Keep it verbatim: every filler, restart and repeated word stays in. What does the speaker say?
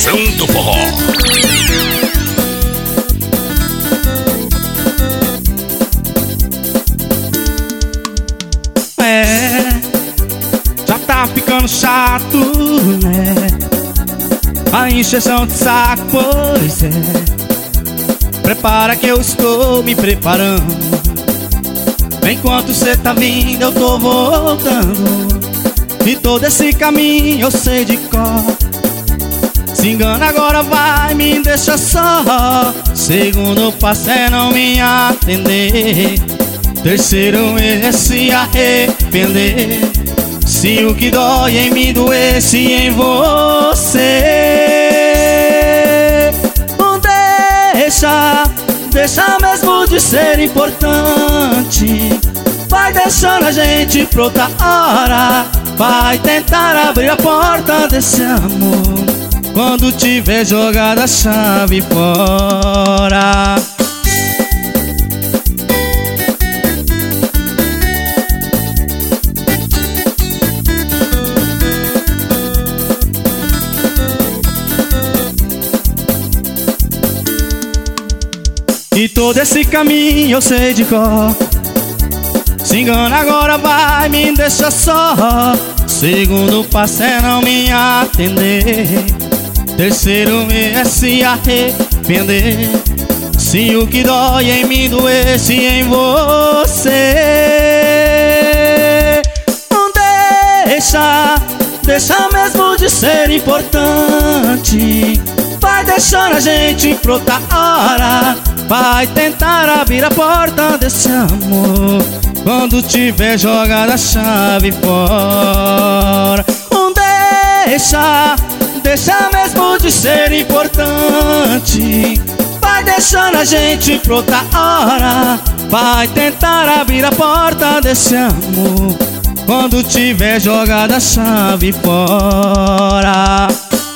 Estação do Forró. É, já tá ficando chato, né? A encheção de saco, pois é. Prepara que eu estou me preparando. Enquanto cê tá vindo eu tô voltando. E todo esse caminho eu sei de cor. Se engana agora vai, me deixa só. Segundo passo é não me atender. Terceiro é se arrepender. Se o que dói em mim doesse em você. Não deixa, deixa mesmo de ser importante. Vai deixando a gente pra outra hora. Vai tentar abrir a porta desse amor quando tiver jogado a chave fora. E todo esse caminho eu sei de cor. Se engana agora vai, me deixa só. Segundo passo é não me atender. Terceiro é se arrepender. Se o que dói em mim doesse em você. Não deixa, deixa mesmo de ser importante. Vai deixando a gente pra outra hora. Vai tentar abrir a porta desse amor quando tiver jogado a chave fora. Não deixa, deixa mesmo de ser importante. Vai deixando a gente pra outra hora. Vai tentar abrir a porta desse amor quando tiver jogado a chave fora.